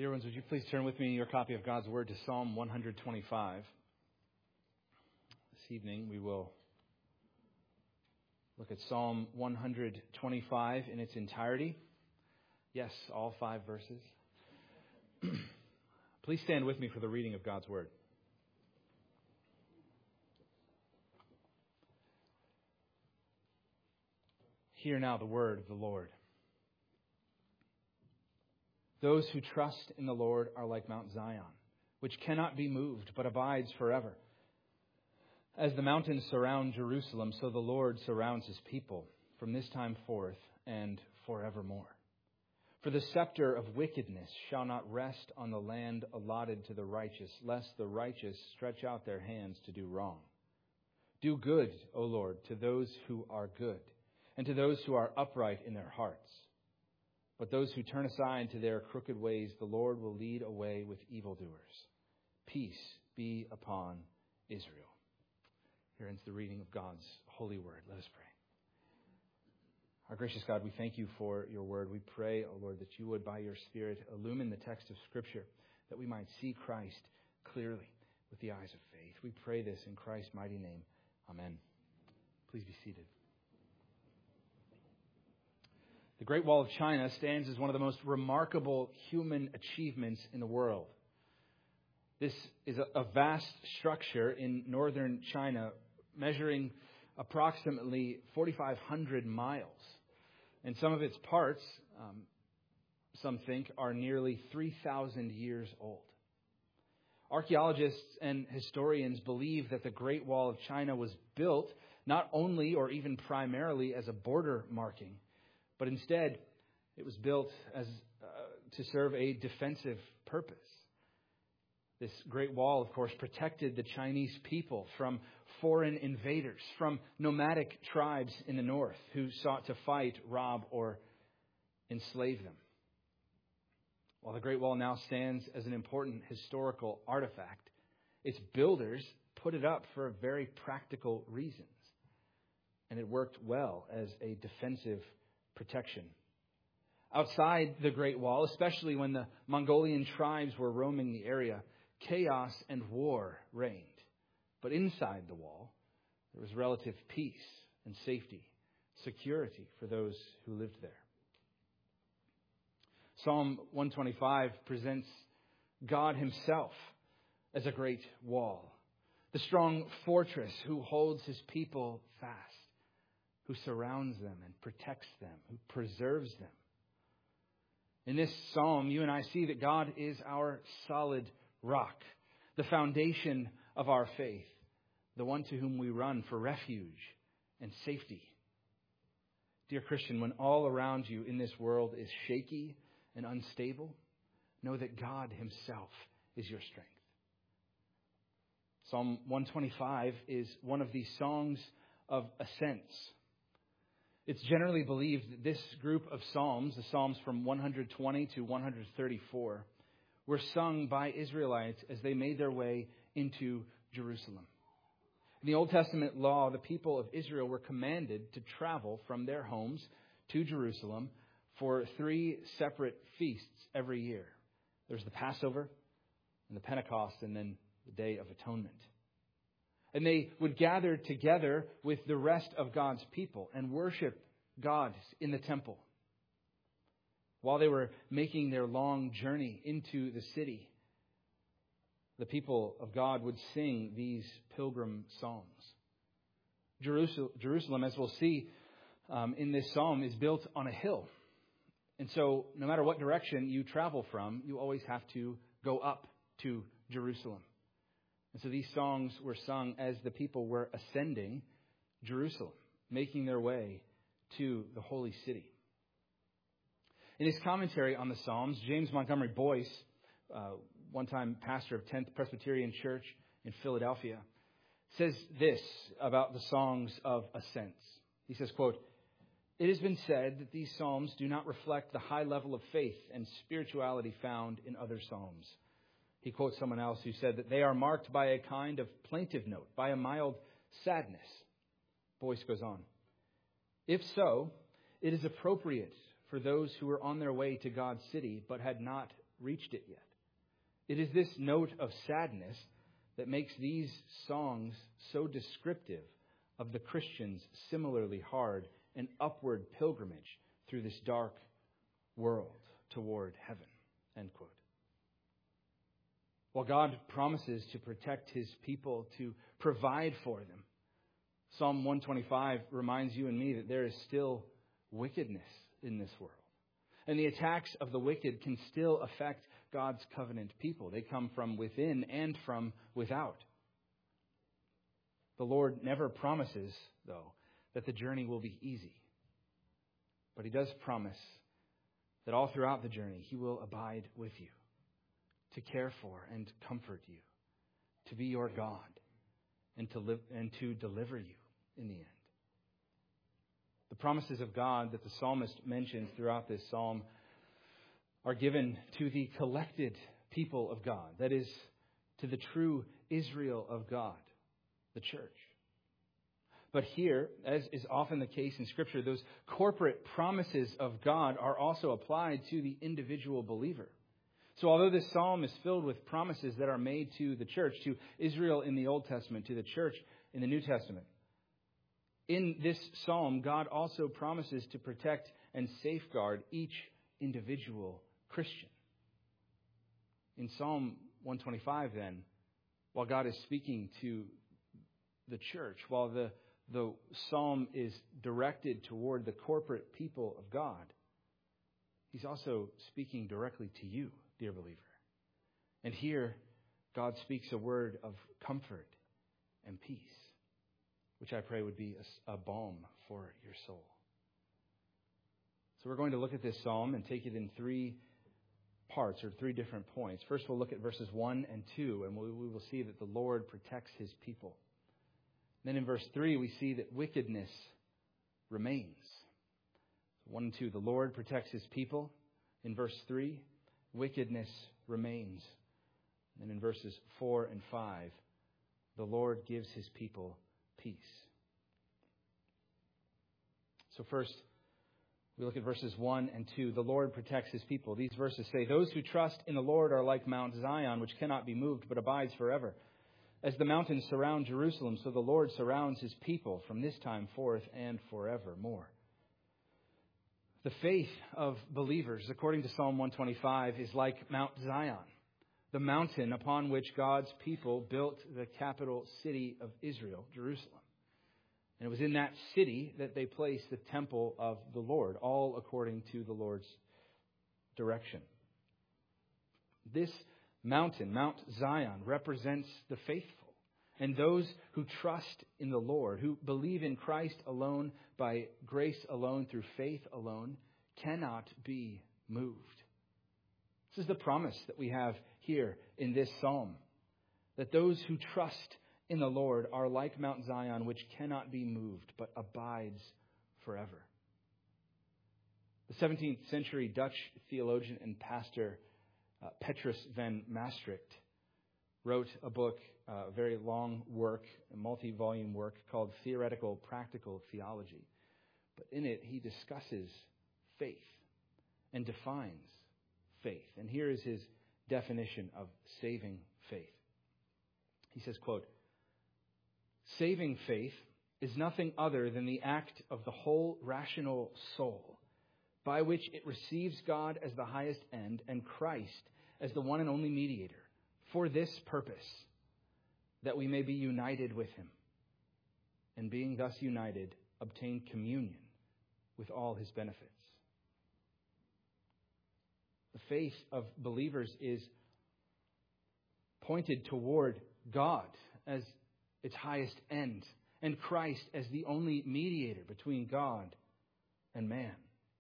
Dear ones, would you please turn with me in your copy of God's Word to Psalm 125. This evening we will look at Psalm 125 in its entirety. Yes, all 5 verses. Please stand with me for the reading of God's Word. Hear now the word of the Lord. Those who trust in the Lord are like Mount Zion, which cannot be moved, but abides forever. As the mountains surround Jerusalem, so the Lord surrounds his people from this time forth and forevermore. For the scepter of wickedness shall not rest on the land allotted to the righteous, lest the righteous stretch out their hands to do wrong. Do good, O Lord, to those who are good, and to those who are upright in their hearts. But those who turn aside to their crooked ways, the Lord will lead away with evildoers. Peace be upon Israel. Here ends the reading of God's holy word. Let us pray. Our gracious God, we thank you for your word. We pray, O Lord, that you would, by your Spirit, illumine the text of Scripture, that we might see Christ clearly with the eyes of faith. We pray this in Christ's mighty name. Amen. Please be seated. The Great Wall of China stands as one of the most remarkable human achievements in the world. This is a vast structure in northern China, measuring approximately 4,500 miles. And some of its parts, some think, are nearly 3,000 years old. Archaeologists and historians believe that the Great Wall of China was built not only or even primarily as a border marking, but instead, it was built to serve a defensive purpose. This Great Wall, of course, protected the Chinese people from foreign invaders, from nomadic tribes in the north who sought to fight, rob, or enslave them. While the Great Wall now stands as an important historical artifact, its builders put it up for very practical reasons. And it worked well as a defensive protection. Outside the Great Wall, especially when the Mongolian tribes were roaming the area, chaos and war reigned. But inside the wall, there was relative peace and safety, security for those who lived there. Psalm 125 presents God himself as a great wall, the strong fortress who holds his people fast, who surrounds them and protects them, who preserves them. In this psalm, you and I see that God is our solid rock, the foundation of our faith, the one to whom we run for refuge and safety. Dear Christian, when all around you in this world is shaky and unstable, know that God himself is your strength. Psalm 125 is one of these songs of ascents. It's generally believed that this group of psalms, the psalms from 120 to 134, were sung by Israelites as they made their way into Jerusalem. In the Old Testament law, the people of Israel were commanded to travel from their homes to Jerusalem for 3 separate feasts every year. There's the Passover and the Pentecost and then the Day of Atonement. And they would gather together with the rest of God's people and worship God in the temple. While they were making their long journey into the city, the people of God would sing these pilgrim songs. Jerusalem, as we'll see in this psalm, is built on a hill. And so no matter what direction you travel from, you always have to go up to Jerusalem. And so these songs were sung as the people were ascending Jerusalem, making their way to the holy city. In his commentary on the Psalms, James Montgomery Boyce, one-time pastor of 10th Presbyterian Church in Philadelphia, says this about the songs of ascents. He says, quote, "It has been said that these psalms do not reflect the high level of faith and spirituality found in other psalms." He quotes someone else who said that they are marked by a kind of plaintive note, by a mild sadness. Boyce goes on, "If so, it is appropriate for those who were on their way to God's city but had not reached it yet. It is this note of sadness that makes these songs so descriptive of the Christian's similarly hard and upward pilgrimage through this dark world toward heaven. End quote. While God promises to protect his people, to provide for them, Psalm 125 reminds you and me that there is still wickedness in this world. And the attacks of the wicked can still affect God's covenant people. They come from within and from without. The Lord never promises, though, that the journey will be easy. But he does promise that all throughout the journey, he will abide with you, to care for and comfort you, to be your God, and to deliver you in the end. The promises of God that the psalmist mentions throughout this psalm are given to the collected people of God, that is, to the true Israel of God, the church. But here, as is often the case in Scripture, those corporate promises of God are also applied to the individual believer. So although this psalm is filled with promises that are made to the church, to Israel in the Old Testament, to the church in the New Testament, in this psalm, God also promises to protect and safeguard each individual Christian. In Psalm 125, then, while God is speaking to the church, while the psalm is directed toward the corporate people of God, he's also speaking directly to you, dear believer. And here, God speaks a word of comfort and peace, which I pray would be a balm for your soul. So we're going to look at this psalm and take it in three parts, or three different points. First, we'll look at verses 1 and 2, and we will see that the Lord protects his people. Then in verse 3, we see that wickedness remains. 1 and 2, the Lord protects his people. In verse 3, wickedness remains. And in verses 4 and 5, the Lord gives his people peace. So first, we look at verses 1 and 2. The Lord protects his people. These verses say, "Those who trust in the Lord are like Mount Zion, which cannot be moved, but abides forever. As the mountains surround Jerusalem, so the Lord surrounds his people from this time forth and forevermore." The faith of believers, according to Psalm 125, is like Mount Zion, the mountain upon which God's people built the capital city of Israel, Jerusalem. And it was in that city that they placed the temple of the Lord, all according to the Lord's direction. This mountain, Mount Zion, represents the faithful and those who trust in the Lord, who believe in Christ alone, by grace alone, through faith alone, cannot be moved. This is the promise that we have here in this psalm, that those who trust in the Lord are like Mount Zion, which cannot be moved, but abides forever. The 17th century Dutch theologian and pastor Petrus van Maastricht wrote a book, a very long work, a multi-volume work called Theoretical Practical Theology. But in it, he discusses faith and defines faith. And here is his definition of saving faith. He says, quote, "Saving faith is nothing other than the act of the whole rational soul, by which it receives God as the highest end and Christ as the one and only mediator, for this purpose, that we may be united with him, and being thus united, obtain communion with all his benefits." The faith of believers is pointed toward God as its highest end, and Christ as the only mediator between God and man.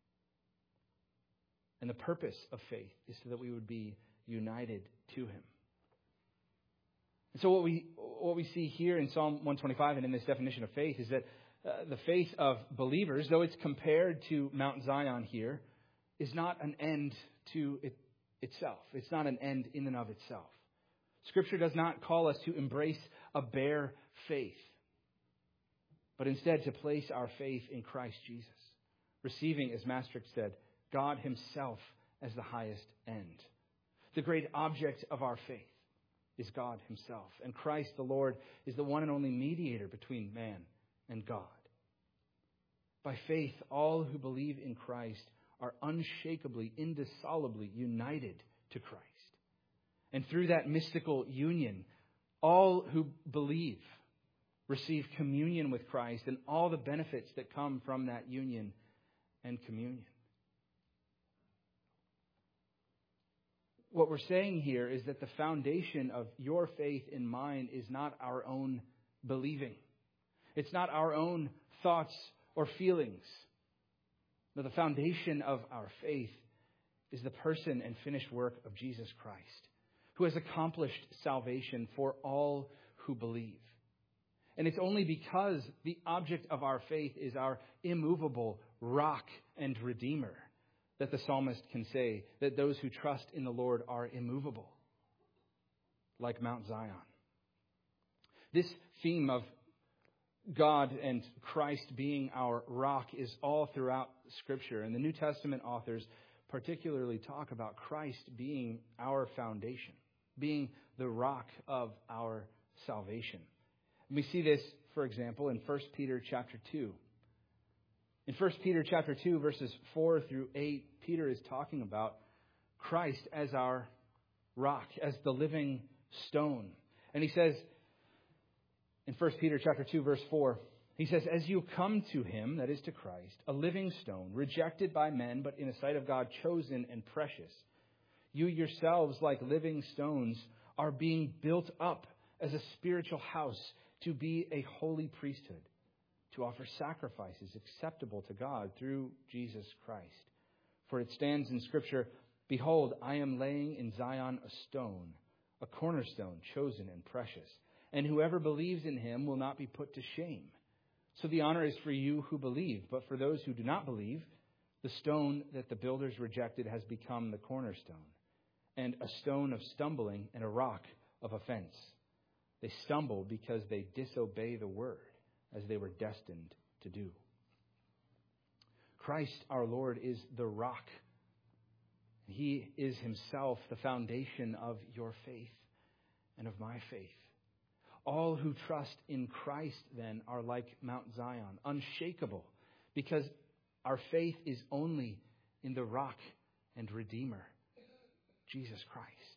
And the purpose of faith is so that we would be united to him. And so what we see here in Psalm 125 and in this definition of faith is that the faith of believers, though it's compared to Mount Zion here, is not an end to itself. It's not an end in and of itself. Scripture does not call us to embrace a bare faith, but instead to place our faith in Christ Jesus, receiving, as Maastricht said, God himself as the highest end. The great object of our faith is God himself. And Christ the Lord is the one and only mediator between man and God. By faith, all who believe in Christ are unshakably, indissolubly united to Christ. And through that mystical union, all who believe receive communion with Christ and all the benefits that come from that union and communion. What we're saying here is that the foundation of your faith and mine is not our own believing. It's not our own thoughts or feelings. No, the foundation of our faith is the person and finished work of Jesus Christ, who has accomplished salvation for all who believe. And it's only because the object of our faith is our immovable rock and redeemer that the psalmist can say that those who trust in the Lord are immovable, like Mount Zion. This theme of God and Christ being our rock is all throughout Scripture. And the New Testament authors particularly talk about Christ being our foundation, being the rock of our salvation. And we see this, for example, in 1 Peter chapter 2. In 1 Peter chapter 2, verses 4 through 8, Peter is talking about Christ as our rock, as the living stone. And he says, in 1 Peter chapter 2, verse 4, he says, "As you come to him," that is to Christ, "a living stone, rejected by men, but in the sight of God chosen and precious, you yourselves, like living stones, are being built up as a spiritual house to be a holy priesthood, to offer sacrifices acceptable to God through Jesus Christ. For it stands in Scripture, 'Behold, I am laying in Zion a stone, a cornerstone, chosen and precious. And whoever believes in him will not be put to shame.' So the honor is for you who believe. But for those who do not believe, the stone that the builders rejected has become the cornerstone, and a stone of stumbling and a rock of offense. They stumble because they disobey the word, as they were destined to do." Christ our Lord is the rock. He is himself the foundation of your faith and of my faith. All who trust in Christ, then, are like Mount Zion, unshakable, because our faith is only in the rock and Redeemer, Jesus Christ.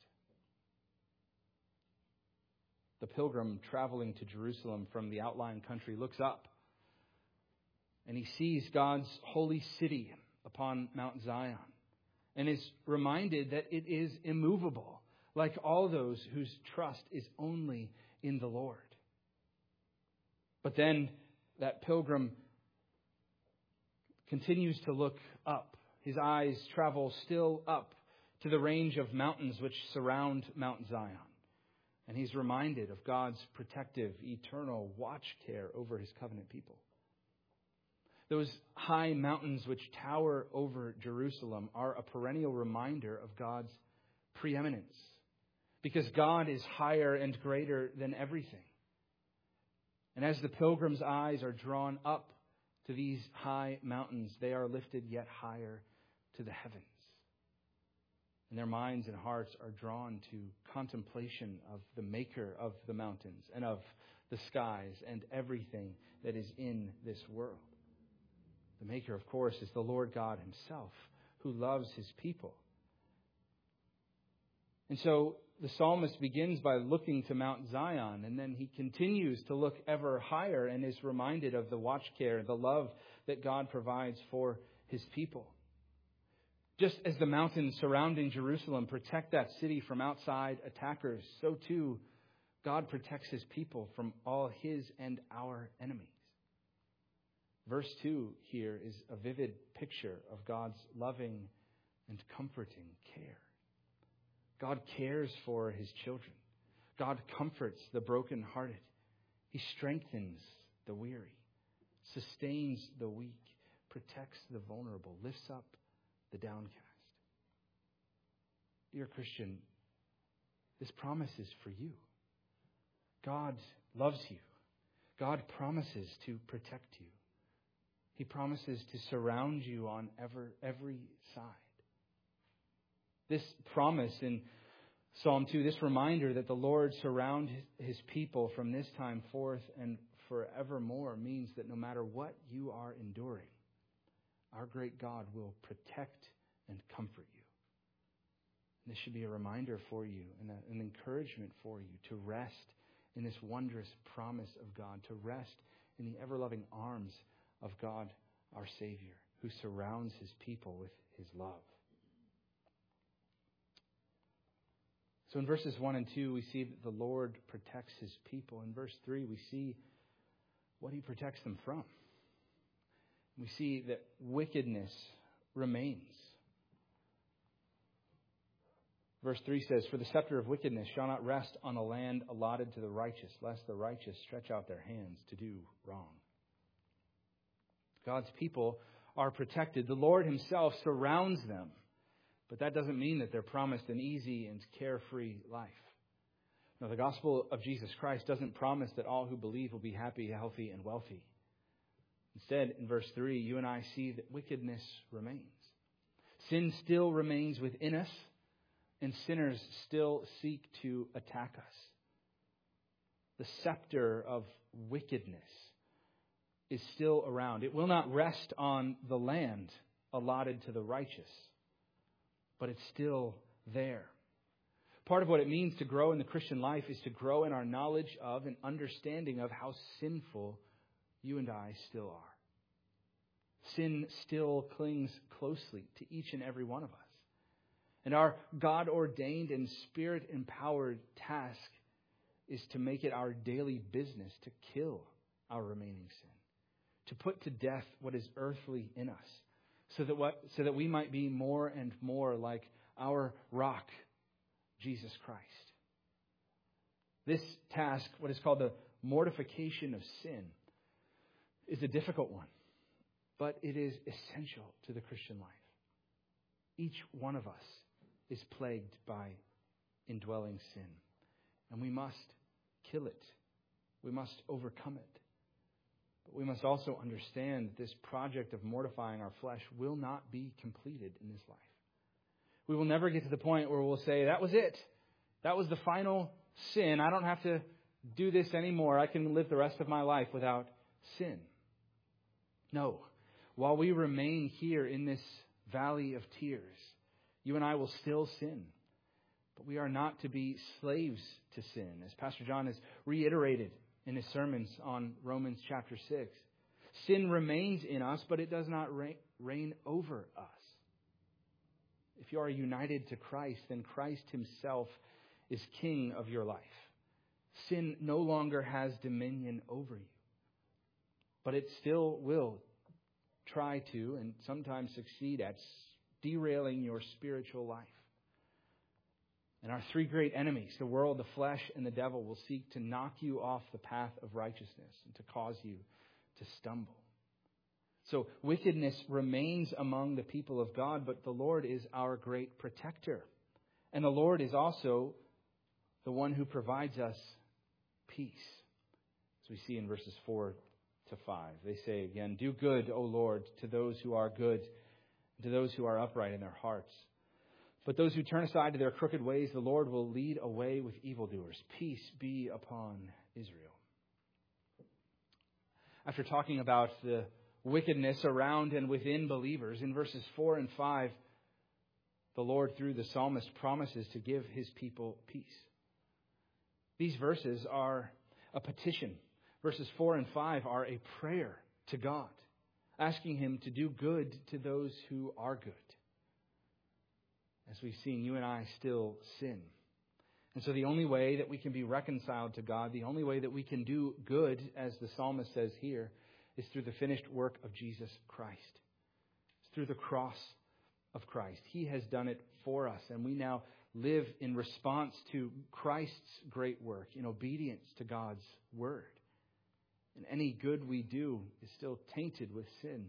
The pilgrim traveling to Jerusalem from the outlying country looks up, and he sees God's holy city upon Mount Zion, and is reminded that it is immovable, like all those whose trust is only in the Lord. But then that pilgrim continues to look up. His eyes travel still up to the range of mountains which surround Mount Zion. And he's reminded of God's protective, eternal watch care over his covenant people. Those high mountains which tower over Jerusalem are a perennial reminder of God's preeminence, because God is higher and greater than everything. And as the pilgrim's eyes are drawn up to these high mountains, they are lifted yet higher to the heavens. And their minds and hearts are drawn to contemplation of the maker of the mountains and of the skies and everything that is in this world. The maker, of course, is the Lord God himself, who loves his people. And so the psalmist begins by looking to Mount Zion, and then he continues to look ever higher and is reminded of the watch care, the love that God provides for his people. Just as the mountains surrounding Jerusalem protect that city from outside attackers, so too God protects his people from all his and our enemies. Verse 2 here is a vivid picture of God's loving and comforting care. God cares for his children. God comforts the brokenhearted. He strengthens the weary, sustains the weak, protects the vulnerable, lifts up the downcast. Dear Christian, this promise is for you. God loves you. God promises to protect you. He promises to surround you on every side. This promise in Psalm 2, this reminder that the Lord surrounds his people from this time forth and forevermore means that no matter what you are enduring, our great God will protect and comfort you. And this should be a reminder for you and an encouragement for you to rest in this wondrous promise of God, to rest in the ever-loving arms of God, our Savior, who surrounds his people with his love. So in verses 1 and 2, we see that the Lord protects his people. In verse 3, we see what he protects them from. We see that wickedness remains. Verse 3 says, "For the scepter of wickedness shall not rest on a land allotted to the righteous, lest the righteous stretch out their hands to do wrong." God's people are protected. The Lord himself surrounds them. But that doesn't mean that they're promised an easy and carefree life. No, the gospel of Jesus Christ doesn't promise that all who believe will be happy, healthy, and wealthy. Instead, in verse 3, you and I see that wickedness remains. Sin still remains within us, and sinners still seek to attack us. The scepter of wickedness is still around. It will not rest on the land allotted to the righteous, but it's still there. Part of what it means to grow in the Christian life is to grow in our knowledge of and understanding of how sinful you and I still are. Sin still clings closely to each and every one of us. And our God-ordained and Spirit-empowered task is to make it our daily business to kill our remaining sin, to put to death what is earthly in us, so that we might be more and more like our rock, Jesus Christ. This task, what is called the mortification of sin, is a difficult one, but it is essential to the Christian life. Each one of us is plagued by indwelling sin, and we must kill it. We must overcome it. But we must also understand that this project of mortifying our flesh will not be completed in this life. We will never get to the point where we'll say, that was it. That was the final sin. I don't have to do this anymore. I can live the rest of my life without sin. No. While we remain here in this valley of tears, you and I will still sin. But we are not to be slaves to sin, as Pastor John has reiterated in his sermons on Romans chapter 6. Sin remains in us, but it does not reign over us. If you are united to Christ, then Christ himself is king of your life. Sin no longer has dominion over you. But it still will try to, and sometimes succeed at, derailing your spiritual life. And our three great enemies, the world, the flesh, and the devil, will seek to knock you off the path of righteousness and to cause you to stumble. So wickedness remains among the people of God, but the Lord is our great protector. And the Lord is also the one who provides us peace. As we see in verses 4 to 5. They say again, "Do good, O Lord, to those who are good, to those who are upright in their hearts. But those who turn aside to their crooked ways, the Lord will lead away with evildoers. Peace be upon Israel." After talking about the wickedness around and within believers, in verses 4 and 5, the Lord, through the psalmist, promises to give his people peace. These verses are a petition. Verses 4 and 5 are a prayer to God, asking him to do good to those who are good. As we've seen, you and I still sin. And so the only way that we can be reconciled to God, the only way that we can do good, as the psalmist says here, is through the finished work of Jesus Christ. It's through the cross of Christ. He has done it for us, and we now live in response to Christ's great work, in obedience to God's word. And any good we do is still tainted with sin.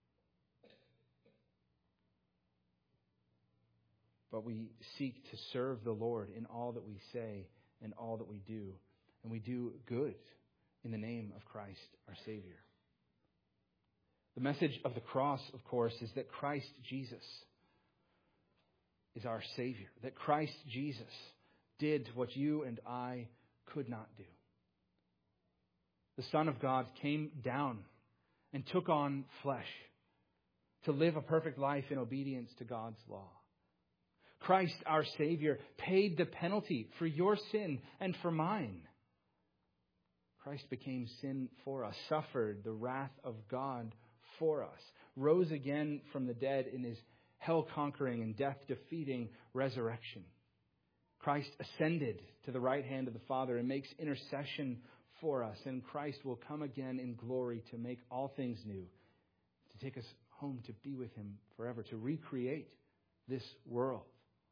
But we seek to serve the Lord in all that we say and all that we do. And we do good in the name of Christ, our Savior. The message of the cross, of course, is that Christ Jesus is our Savior. That Christ Jesus did what you and I could not do. The Son of God came down and took on flesh to live a perfect life in obedience to God's law. Christ, our Savior, paid the penalty for your sin and for mine. Christ became sin for us, suffered the wrath of God for us, rose again from the dead in his hell-conquering and death-defeating resurrection. Christ ascended to the right hand of the Father and makes intercession for us. And Christ will come again in glory to make all things new, to take us home to be with him forever, to recreate this world,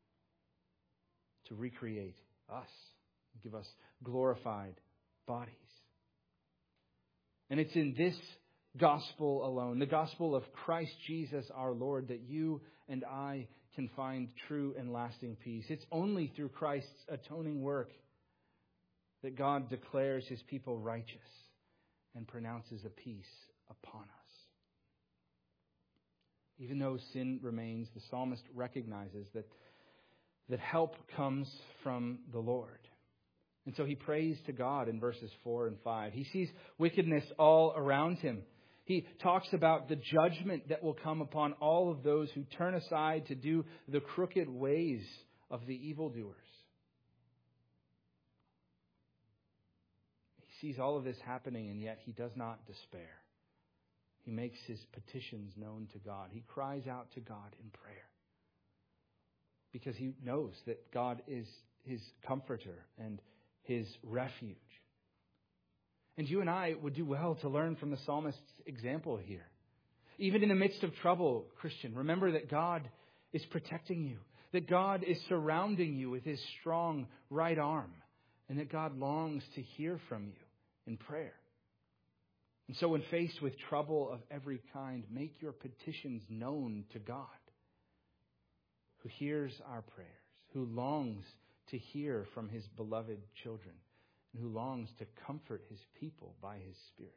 to recreate us, give us glorified bodies. And it's in this gospel alone, the gospel of Christ Jesus our Lord, that you and I can find true and lasting peace. It's only through Christ's atoning work that God declares his people righteous and pronounces a peace upon us. Even though sin remains, the psalmist recognizes that help comes from the Lord. And so he prays to God in verses 4 and 5. He sees wickedness all around him. He talks about the judgment that will come upon all of those who turn aside to do the crooked ways of the evildoers. He sees all of this happening, and yet he does not despair. He makes his petitions known to God. He cries out to God in prayer because he knows that God is his comforter and his refuge. And you and I would do well to learn from the psalmist's example here. Even in the midst of trouble, Christian, remember that God is protecting you, that God is surrounding you with his strong right arm, and that God longs to hear from you in prayer. And so when faced with trouble of every kind, make your petitions known to God, who hears our prayers, who longs to hear from his beloved children, and who longs to comfort his people by his Spirit.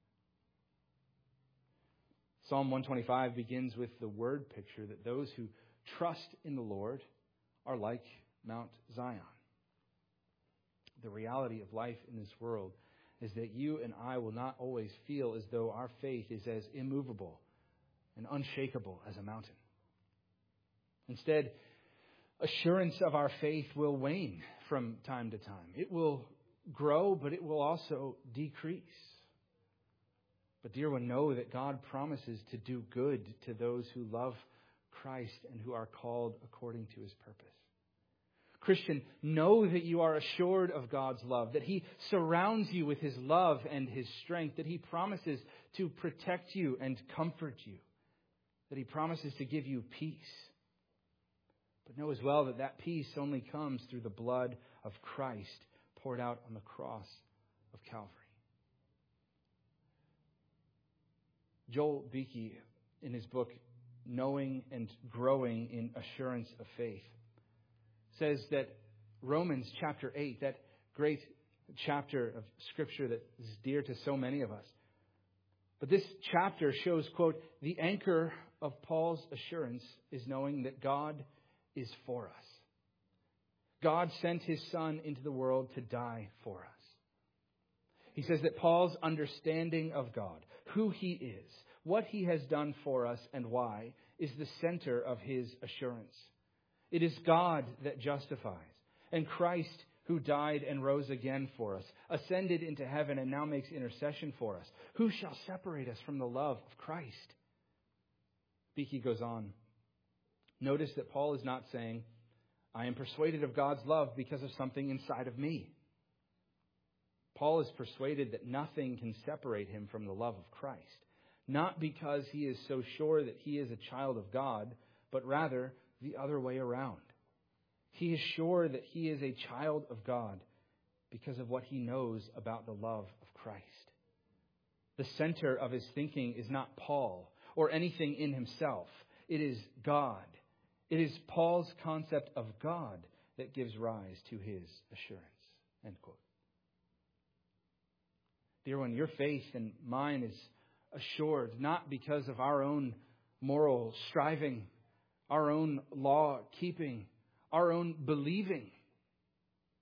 Psalm 125 begins with the word picture that those who trust in the Lord are like Mount Zion. The reality of life in this world is that you and I will not always feel as though our faith is as immovable and unshakable as a mountain. Instead, assurance of our faith will wane from time to time. It will grow, but it will also decrease. But dear one, know that God promises to do good to those who love Christ and who are called according to his purpose. Christian, know that you are assured of God's love, that he surrounds you with his love and his strength, that he promises to protect you and comfort you, that he promises to give you peace. But know as well that that peace only comes through the blood of Christ poured out on the cross of Calvary. Joel Beeke, in his book, Knowing and Growing in Assurance of Faith, says that Romans chapter 8, that great chapter of Scripture that is dear to so many of us, but this chapter shows, quote, the anchor of Paul's assurance is knowing that God is for us. God sent his Son into the world to die for us. He says that Paul's understanding of God, who he is, what he has done for us and why, is the center of his assurance. It is God that justifies, and Christ who died and rose again for us, ascended into heaven and now makes intercession for us. Who shall separate us from the love of Christ? Beeke goes on. Notice that Paul is not saying, I am persuaded of God's love because of something inside of me. Paul is persuaded that nothing can separate him from the love of Christ, not because he is so sure that he is a child of God, but rather the other way around. He is sure that he is a child of God because of what he knows about the love of Christ. The center of his thinking is not Paul or anything in himself. It is God. It is Paul's concept of God that gives rise to his assurance. End quote. Dear one, your faith and mine is assured not because of our own moral striving, our own law keeping, our own believing,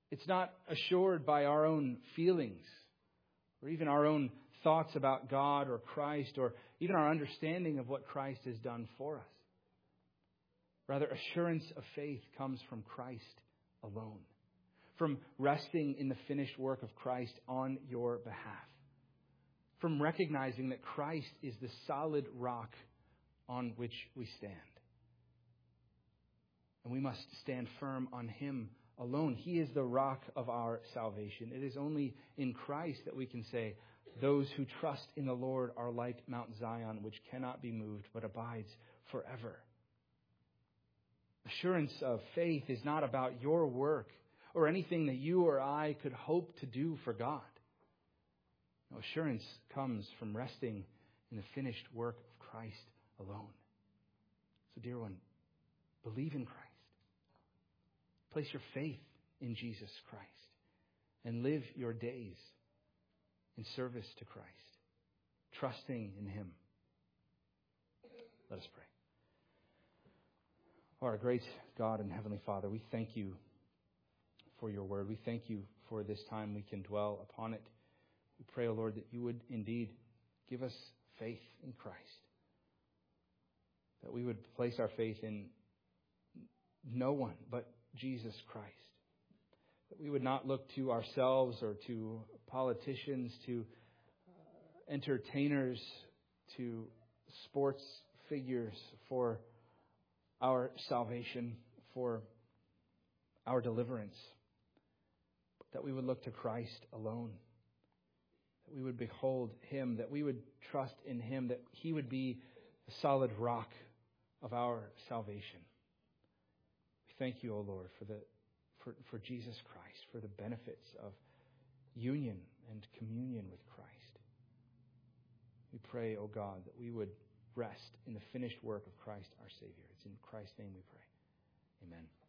It's not assured by our own feelings or even our own thoughts about God or Christ or even our understanding of what Christ has done for us. Rather, assurance of faith comes from Christ alone, from resting in the finished work of Christ on your behalf, from recognizing that Christ is the solid rock on which we stand. And we must stand firm on Him alone. He is the rock of our salvation. It is only in Christ that we can say, those who trust in the Lord are like Mount Zion, which cannot be moved, but abides forever. Assurance of faith is not about your work or anything that you or I could hope to do for God. No, assurance comes from resting in the finished work of Christ alone. So, dear one, believe in Christ. Place your faith in Jesus Christ and live your days in service to Christ, trusting in Him. Let us pray. Our great God and Heavenly Father, we thank You for Your word. We thank You for this time we can dwell upon it. We pray, O Lord, that You would indeed give us faith in Christ, that we would place our faith in no one but Jesus Christ, that we would not look to ourselves or to politicians, to entertainers, to sports figures for our salvation, for our deliverance, but that we would look to Christ alone, that we would behold Him, that we would trust in Him, that He would be the solid rock of our salvation. Thank You, O Lord, for Jesus Christ, for the benefits of union and communion with Christ. We pray, O God, that we would rest in the finished work of Christ our Savior. It's in Christ's name we pray. Amen.